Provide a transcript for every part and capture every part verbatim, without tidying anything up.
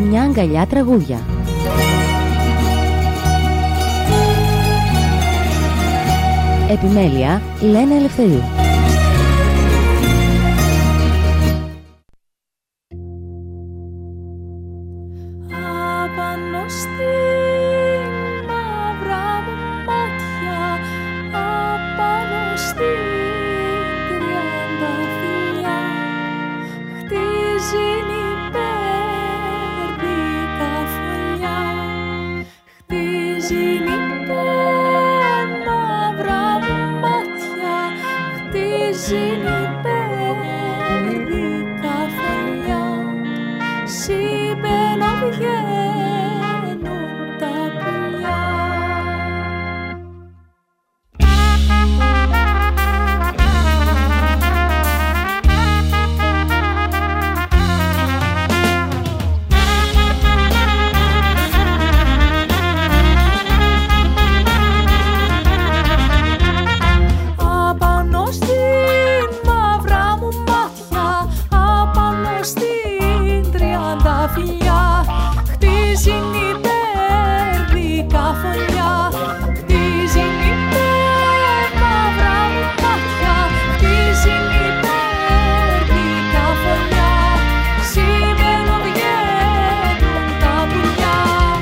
Μια αγκαλιά τραγούδια. Επιμέλεια Λένα Ελευθερίου. Απάνω στη μαύρα μου μάτια, απάνω στη τριανταφυλλιά, χτίζει υπέρδικα φωλιά, χτίζει μαύρα μου μάτια, χτίζει υπέρδικα φωλιά, συμπαίνω βγαίνουν τα πουλιά. Απάνω στην μαύρα μου μάτια, απάνω στην τριανταφυλλιά, χτίζει υπέρδικα φωλιά, χτίζει υπέρ μαύρα μου μάτια, χτίζει υπέρδικα φωλιά, σημαίνω βγαίνουν τα πουλιά.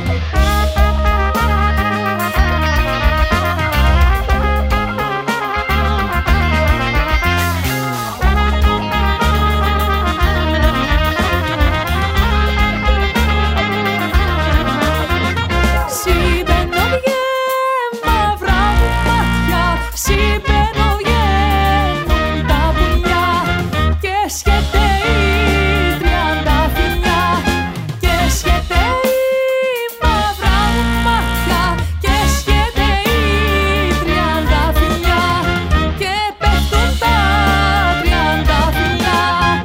Συμπαίνω βγαίνουν μαύρα μου μάτια, συμπαίνω βγαίνουν τα πουλιά, και σχεταίει τριανταφυλλιά, και σχεταίει μαύρα μου μάτια, και σχεταίει τριανταφυλλιά, και πέφτουν τα τριανταφυλλιά.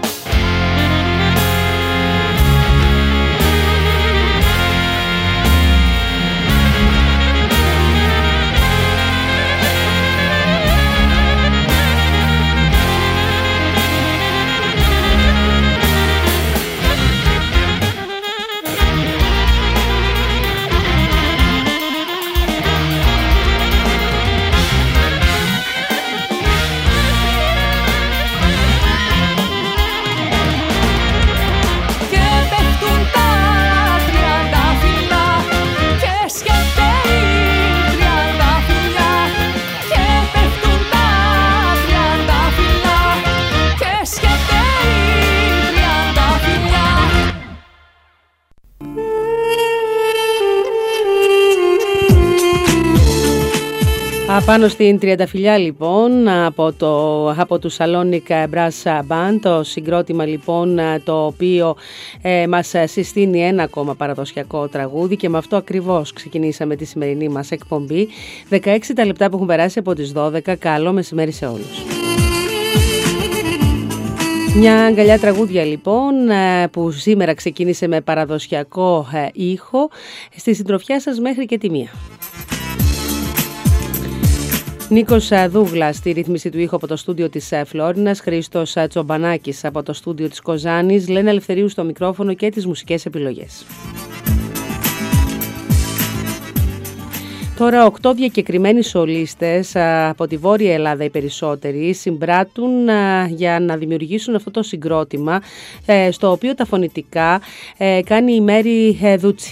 Και πέφτουν τα τριανταφυλλιά, και σχεταίει τριανταφυλλιά, και πέφτουν τα τριανταφυλλιά, και σχεταίει τριανταφυλλιά. Απάνω στην τριανταφυλλιά λοιπόν από, το, από του Salonic Brass Band, το συγκρότημα λοιπόν το οποίο ε, μας συστήνει ένα ακόμα παραδοσιακό τραγούδι, και με αυτό ακριβώς ξεκινήσαμε τη σημερινή μας εκπομπή. δεκαέξι τα λεπτά που έχουν περάσει από τις δώδεκα. Καλό μεσημέρι σε όλους. Μια αγκαλιά τραγούδια λοιπόν που σήμερα ξεκίνησε με παραδοσιακό ήχο, στη συντροφιά σας μέχρι και τη μία. Νίκος Δούγλας στη ρύθμιση του ήχου από το στούντιο της Φλόρινας, Χρήστος Τσομπανάκης από το στούντιο της Κοζάνης, Λένα Ελευθερίου στο μικρόφωνο και τις μουσικές επιλογές. Τώρα οκτώ διακεκριμένοι σολίστες από τη Βόρεια Ελλάδα, οι περισσότεροι, συμπράττουν για να δημιουργήσουν αυτό το συγκρότημα, στο οποίο τα φωνητικά κάνει η Μέρη Δούτσι,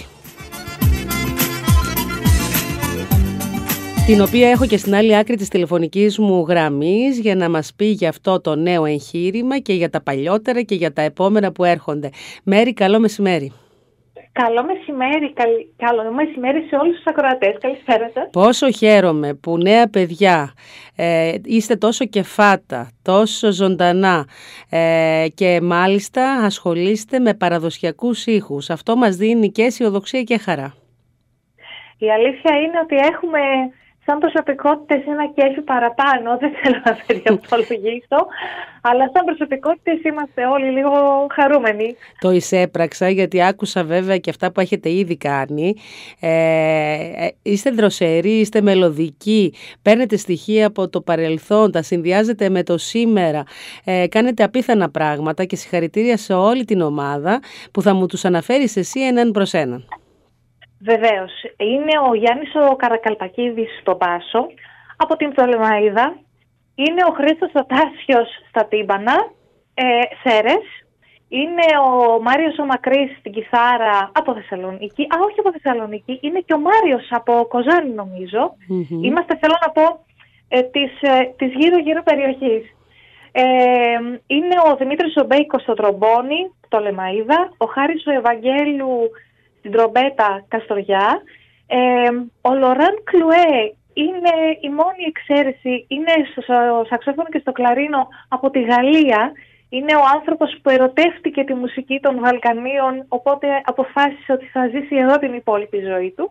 την οποία έχω και στην άλλη άκρη της τηλεφωνικής μου γραμμής για να μας πει για αυτό το νέο εγχείρημα και για τα παλιότερα και για τα επόμενα που έρχονται. Μέρη, καλό μεσημέρι. Καλό μεσημέρι, καλ... καλό μεσημέρι σε όλους τους ακροατές. Καλησπέρα σας. Πόσο χαίρομαι που νέα παιδιά ε, είστε τόσο κεφάτα, τόσο ζωντανά ε, και μάλιστα ασχολείστε με παραδοσιακούς ήχους. Αυτό μας δίνει και αισιοδοξία και χαρά. Η αλήθεια είναι ότι έχουμε σαν προσωπικότητες είναι και έχει παραπάνω, δεν θέλω να περιαπολογίσω, αλλά σαν προσωπικότητες είμαστε όλοι λίγο χαρούμενοι. Το εισέπραξα γιατί άκουσα βέβαια και αυτά που έχετε ήδη κάνει. Ε, είστε δροσεροί, είστε μελωδικοί, παίρνετε στοιχεία από το παρελθόν, τα συνδυάζετε με το σήμερα, ε, κάνετε απίθανα πράγματα και συγχαρητήρια σε όλη την ομάδα που θα μου τους αναφέρεις εσύ έναν προς έναν. Βεβαίως. Είναι ο Γιάννης ο Καρακαλπακίδης στο μπάσο, από την Πτολεμαΐδα. Είναι ο Χρήστος ο Τάσιος στα τύμπανα, ε, Σέρες. Είναι ο Μάριος ο Μακρύς στην κιθάρα από Θεσσαλονίκη. Α, όχι από Θεσσαλονίκη, είναι και ο Μάριος από Κοζάνη νομίζω. Mm-hmm. Είμαστε, θέλω να πω, ε, της, ε, της γύρω-γύρω περιοχής. Ε, είναι ο Δημήτρης ο Μπέικος στο τρομπόνι, Πτολεμαΐδα. Ο Χάρης ο Ευαγγέλου στην τρομπέτα, Καστοριά. Ε, ο Λοράν Κλουέ είναι η μόνη εξαίρεση, είναι στο σαξόφωνο και στο κλαρίνο από τη Γαλλία. Είναι ο άνθρωπος που ερωτεύτηκε τη μουσική των Βαλκανίων, οπότε αποφάσισε ότι θα ζήσει εδώ την υπόλοιπη ζωή του.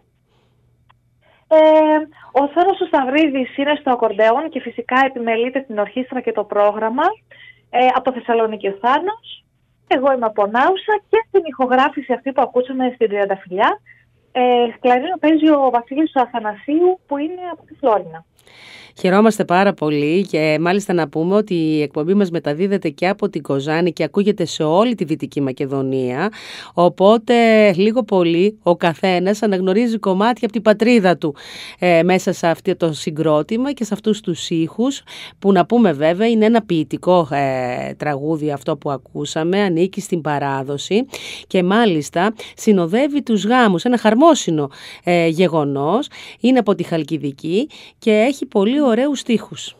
Ε, ο Θάνος ο Σταυρίδης είναι στο ακορντεόν και φυσικά επιμελείται την ορχήστρα και το πρόγραμμα. Ε, από Θεσσαλονίκη ο Θάνος. Εγώ είμαι από Νάουσα και στην ηχογράφηση αυτή που ακούσαμε στην Τριανταφυλλιά. Ε, κλαρίνο παίζει ο Βασίλης του Αθανασίου που είναι από τη Φλόρινα. Χαιρόμαστε πάρα πολύ και μάλιστα να πούμε ότι η εκπομπή μας μεταδίδεται και από την Κοζάνη και ακούγεται σε όλη τη Δυτική Μακεδονία, οπότε λίγο πολύ ο καθένας αναγνωρίζει κομμάτια από την πατρίδα του ε, μέσα σε αυτό το συγκρότημα και σε αυτούς τους ήχους που να πούμε βέβαια είναι ένα ποιητικό ε, τραγούδι αυτό που ακούσαμε, ανήκει στην παράδοση και μάλιστα συνοδεύει τους γάμους, ένα χαρμόσυνο ε, γεγονός, είναι από τη Χαλκιδική και έχει πολύ ωραίους στίχους.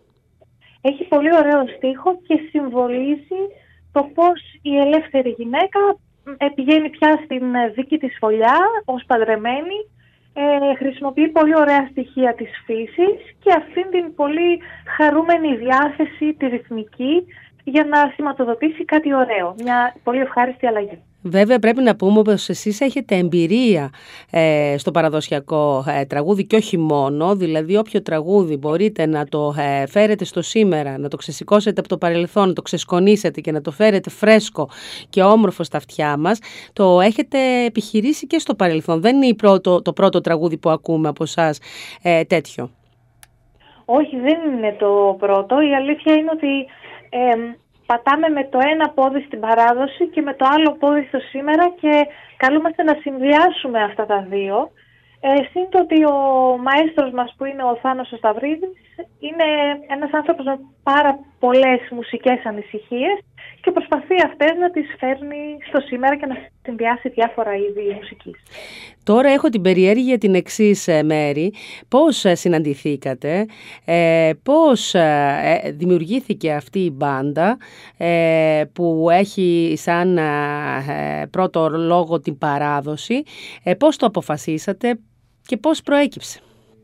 Έχει πολύ ωραίο στίχο και συμβολίζει το πώς η ελεύθερη γυναίκα πηγαίνει πια στην δική της φωλιά ως παντρεμένη, ε, χρησιμοποιεί πολύ ωραία στοιχεία της φύσης και αυτήν την πολύ χαρούμενη διάθεση, τη ρυθμική, για να σηματοδοτήσει κάτι ωραίο, μια πολύ ευχάριστη αλλαγή. Βέβαια πρέπει να πούμε πως εσείς έχετε εμπειρία ε, στο παραδοσιακό ε, τραγούδι και όχι μόνο, δηλαδή όποιο τραγούδι μπορείτε να το ε, φέρετε στο σήμερα, να το ξεσηκώσετε από το παρελθόν, να το ξεσκονίσετε και να το φέρετε φρέσκο και όμορφο στα αυτιά μας, το έχετε επιχειρήσει και στο παρελθόν. Δεν είναι πρώτο, το πρώτο τραγούδι που ακούμε από εσάς ε, τέτοιο. Όχι, δεν είναι το πρώτο. Η αλήθεια είναι ότι ε, πατάμε με το ένα πόδι στην παράδοση και με το άλλο πόδι στο σήμερα και καλούμαστε να συνδυάσουμε αυτά τα δύο. Ε, Συν το ότι ο μαέστρος μας που είναι ο Θάνος ο Σταυρίδης είναι ένας άνθρωπος με πάρα πολλές μουσικές ανησυχίες και προσπαθεί αυτές να τις φέρνει στο σήμερα και να συνδυάσει διάφορα είδη μουσικής. Τώρα έχω την περιέργεια την εξής, Μέρη. Πώς συναντηθήκατε, ε, πώς ε, δημιουργήθηκε αυτή η μπάντα ε, που έχει σαν ε, πρώτο λόγο την παράδοση, ε, πώς το αποφασίσατε και πώς προέκυψε?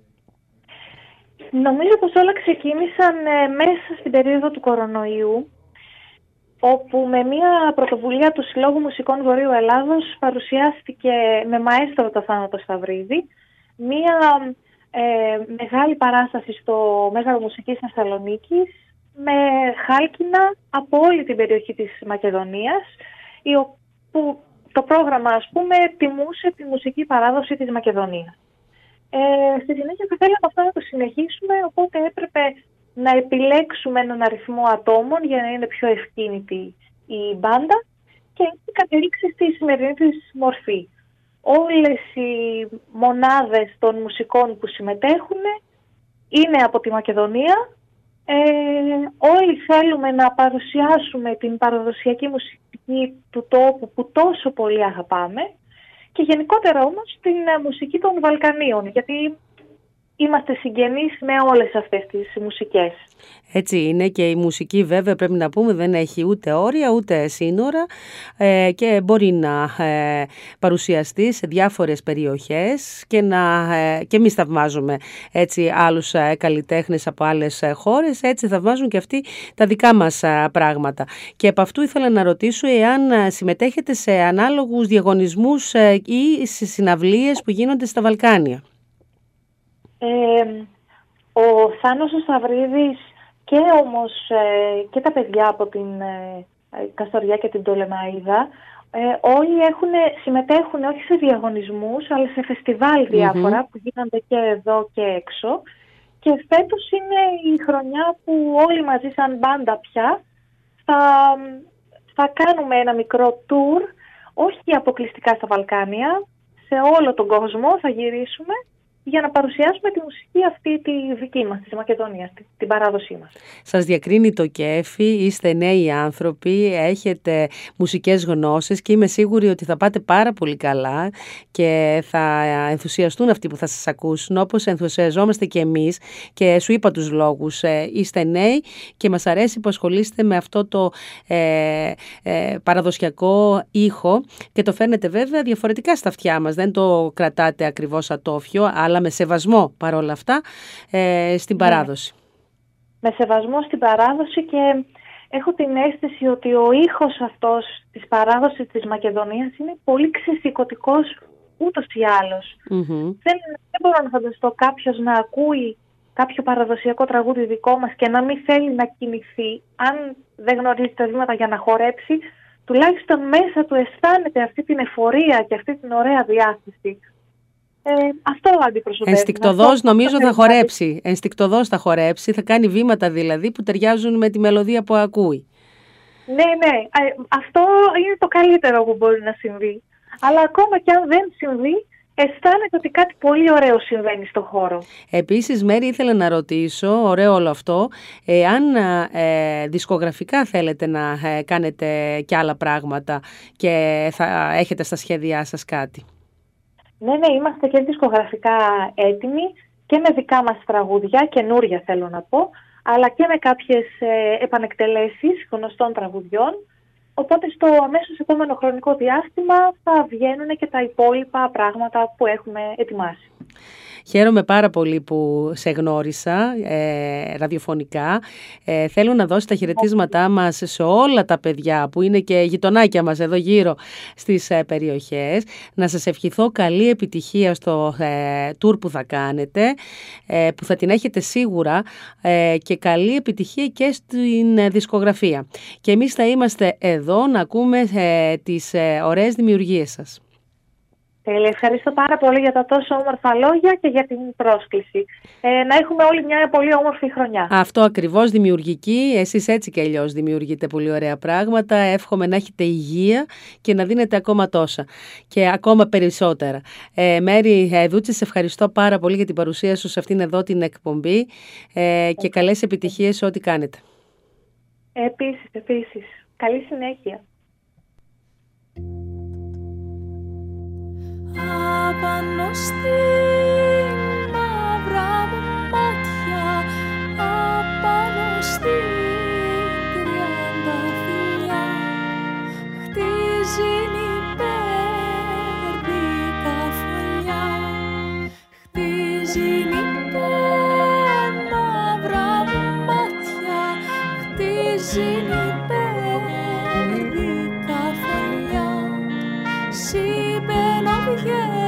Νομίζω πως όλα ξεκίνησαν ε, μέσα στην περίοδο του κορονοϊού, όπου με μια πρωτοβουλία του Συλλόγου Μουσικών Βορείου Ελλάδος παρουσιάστηκε με μαέστρο το Θάνο το Σταυρίδη μια ε, μεγάλη παράσταση στο Μέγαρο Μουσικής Θεσσαλονίκης με χάλκινα από όλη την περιοχή της Μακεδονίας, που το πρόγραμμα, ας πούμε, τιμούσε τη μουσική παράδοση της Μακεδονίας. Ε, στη συνέχεια θα θέλαμε αυτό να το συνεχίσουμε, οπότε έπρεπε να επιλέξουμε έναν αριθμό ατόμων για να είναι πιο ευκίνητη η μπάντα και έτσι κατέληξε στη σημερινή της μορφή. Όλες οι μονάδες των μουσικών που συμμετέχουν είναι από τη Μακεδονία. Ε, όλοι θέλουμε να παρουσιάσουμε την παραδοσιακή μουσική του τόπου που τόσο πολύ αγαπάμε και γενικότερα όμως την μουσική των Βαλκανίων, γιατί είμαστε συγγενείς με όλες αυτές τις μουσικές. Έτσι είναι και η μουσική βέβαια πρέπει να πούμε δεν έχει ούτε όρια ούτε σύνορα ε, και μπορεί να ε, παρουσιαστεί σε διάφορες περιοχές και, να, ε, και εμείς θαυμάζουμε έτσι άλλους ε, καλλιτέχνες από άλλες ε, χώρες, έτσι θαυμάζουν και αυτοί τα δικά μας ε, πράγματα. Και από αυτού ήθελα να ρωτήσω εάν ε, συμμετέχετε σε ανάλογους διαγωνισμούς ε, ή σε συναυλίες που γίνονται στα Βαλκάνια. Ε, ο Θάνος ο Σταυρίδης και όμως ε, και τα παιδιά από την ε, Καστοριά και την Πτολεμαΐδα, ε, όλοι έχουν, συμμετέχουν όχι σε διαγωνισμούς, αλλά σε φεστιβάλ διάφορα mm-hmm. που γίνονται και εδώ και έξω. Και φέτος είναι η χρονιά που όλοι μαζί σαν μπάντα πια θα, θα κάνουμε ένα μικρό tour, όχι αποκλειστικά στα Βαλκάνια, σε όλο τον κόσμο θα γυρίσουμε για να παρουσιάσουμε τη μουσική αυτή τη δική μας, της Μακεδονίας, την παράδοσή μας. Σας διακρίνει το κέφι, είστε νέοι άνθρωποι, έχετε μουσικές γνώσεις και είμαι σίγουρη ότι θα πάτε πάρα πολύ καλά και θα ενθουσιαστούν αυτοί που θα σας ακούσουν, όπως ενθουσιαζόμαστε και εμείς. Και σου είπα τους λόγους, είστε νέοι και μας αρέσει που ασχολείστε με αυτό το ε, ε, παραδοσιακό ήχο και το φέρνετε βέβαια διαφορετικά στα αυτιά μας, δεν το κρατάτε ακριβώς ατόφιο, αλλά με σεβασμό παρόλα αυτά ε, στην παράδοση. Με σεβασμό στην παράδοση και έχω την αίσθηση ότι ο ήχος αυτός της παράδοσης της Μακεδονίας είναι πολύ ξεσηκωτικός ούτως ή άλλως. Mm-hmm. Δεν, δεν μπορώ να φανταστώ κάποιος να ακούει κάποιο παραδοσιακό τραγούδι δικό μας και να μην θέλει να κινηθεί, αν δεν γνωρίζει τα βήματα για να χορέψει, τουλάχιστον μέσα του αισθάνεται αυτή την εφορία και αυτή την ωραία διάθεση. Ε, αυτό αντιπροσωπεύει. Ενστικτωδώς νομίζω θα χορέψει. Ενστικτωδώς θα χορέψει, θα κάνει βήματα δηλαδή που ταιριάζουν με τη μελωδία που ακούει. Ναι, ναι. Ε, αυτό είναι το καλύτερο που μπορεί να συμβεί. Αλλά ακόμα και αν δεν συμβεί, αισθάνεται ότι κάτι πολύ ωραίο συμβαίνει στον χώρο. Επίσης, Μέρη, ήθελα να ρωτήσω, ωραίο όλο αυτό, ε, αν ε, δισκογραφικά θέλετε να ε, κάνετε κι άλλα πράγματα και θα έχετε στα σχέδιά σας κάτι. Ναι, ναι, είμαστε και δισκογραφικά έτοιμοι και με δικά μας τραγούδια, καινούρια θέλω να πω, αλλά και με κάποιες ε, επανεκτελέσεις γνωστών τραγουδιών. Οπότε στο αμέσως επόμενο χρονικό διάστημα θα βγαίνουν και τα υπόλοιπα πράγματα που έχουμε ετοιμάσει. Χαίρομαι πάρα πολύ που σε γνώρισα ε, ραδιοφωνικά. Ε, θέλω να δώσω τα χαιρετίσματά μας σε όλα τα παιδιά που είναι και γειτονάκια μας εδώ γύρω στις ε, περιοχές. Να σας ευχηθώ καλή επιτυχία στο ε, tour που θα κάνετε, ε, που θα την έχετε σίγουρα ε, και καλή επιτυχία και στην ε, δισκογραφία. Και εμείς θα είμαστε εδώ να ακούμε ε, τις ε, ωραίες δημιουργίες σας. Τέλεια, ευχαριστώ πάρα πολύ για τα τόσο όμορφα λόγια και για την πρόσκληση. Ε, να έχουμε όλοι μια πολύ όμορφη χρονιά. Αυτό ακριβώς, δημιουργική. Εσείς έτσι και αλλιώς δημιουργείτε πολύ ωραία πράγματα. Εύχομαι να έχετε υγεία και να δίνετε ακόμα τόσα και ακόμα περισσότερα. Ε, Μέρη Δούτση, σε ευχαριστώ πάρα πολύ για την παρουσία σου σε αυτήν εδώ την εκπομπή ε, και καλές επιτυχίες σε ό,τι κάνετε. Επίσης, επίσης. Καλή συνέχεια. Απάνω στην μαύρα μου μάτια, απάνω στην τριανταφυλλιά, χτίζει νηπέρδικα φωλιά, χτίζει νηπέρμαυρα μου μάτια, χτίζει νηπέρδικα φωλιά. Συμπαίνω βγαίνω